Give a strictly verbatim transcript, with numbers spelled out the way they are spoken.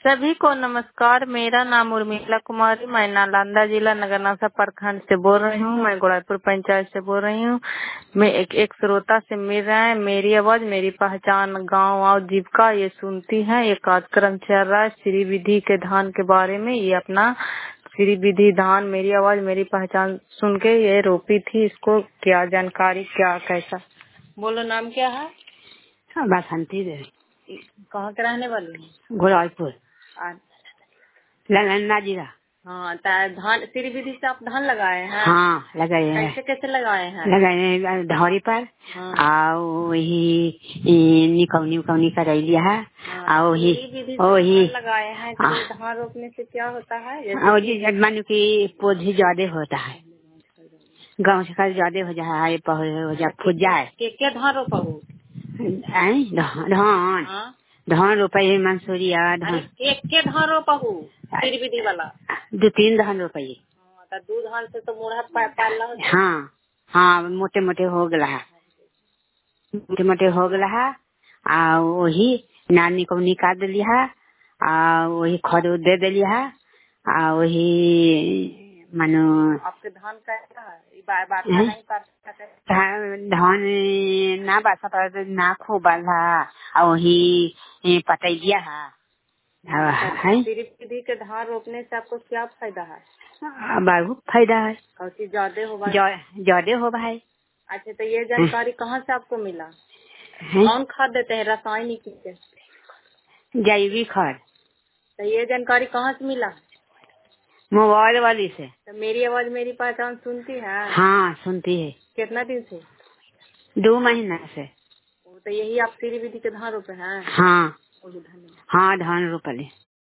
सभी को नमस्कार। मेरा नाम उर्मिला कुमारी, मैं नालंदा जिला नगरनासा प्रखंड से बोल रही हूँ। मैं गोड़ापुर पंचायत से बोल रही हूँ। मैं एक एक श्रोता से मिल रहे हैं। मेरी आवाज मेरी पहचान, गांव और जीविका ये सुनती है। ये कार्यक्रम चल रहा है श्री विधि के धान के बारे में। ये अपना श्री विधि धान मेरी आवाज मेरी पहचान सुन के ये रोपी थी। इसको क्या जानकारी, क्या कैसा बोलो। नाम क्या है? बसंती देवी। कहाँ के रहने वाली है? गोरखपुर नालंदा जिला। हाँ, धान श्री विधि से आप धान लगाए हैं? हाँ लगाए हैं। कैसे कैसे लगाए हैं? लगाए हैं धौरी पर। हाँ। और वही निकौनी उकौनी कर लिया है। हाँ, और वही श्री विधि से वही धान लगाए हैं। तो ये धान रोपने से क्या होता है? और जी मानो की पौधे ज्यादा होता है, गाँव से का ज्यादा हो जाए, हो जाए फूट जाए। के क्या धान रोपा हो? धान हाँ? धान रोपाई मंसूरिया धान। एक के धान रोपा हो श्री विधि वाला? दो तीन धान रोपाई। हाँ, दो धान से तो मुड़ा पाल रहा। हाँ हाँ, मोटे मोटे हो गला है, मोटे मोटे हो गला है। आ वही नानी को निकाल दिली है। आ वही खड़ दे दिली है। आ वही मानो आपके धान कैसा है? बात नहीं कर धान ना बासा पर ना खूब बाला। आ वही पटाई दिया है। श्री विधि के धान रोपने से आपको क्या फायदा है? बहुत फायदा है। और चीज ज्यादा हो भाई? ज्यादा हो भाई। अच्छा, तो ये जानकारी कहाँ से आपको मिला? कौन खाद देते हैं, रासायनिक से जैविक खाद? तो ये जानकारी कहाँ से मिला? मोबाइल वाली से। तो मेरी आवाज मेरी पहचान सुनती है? हाँ सुनती है। कितना दिन से? दो महीना से। तो यही आप श्री विधि के धान रोपे हैं? हाँ हाँ, धान रोपले।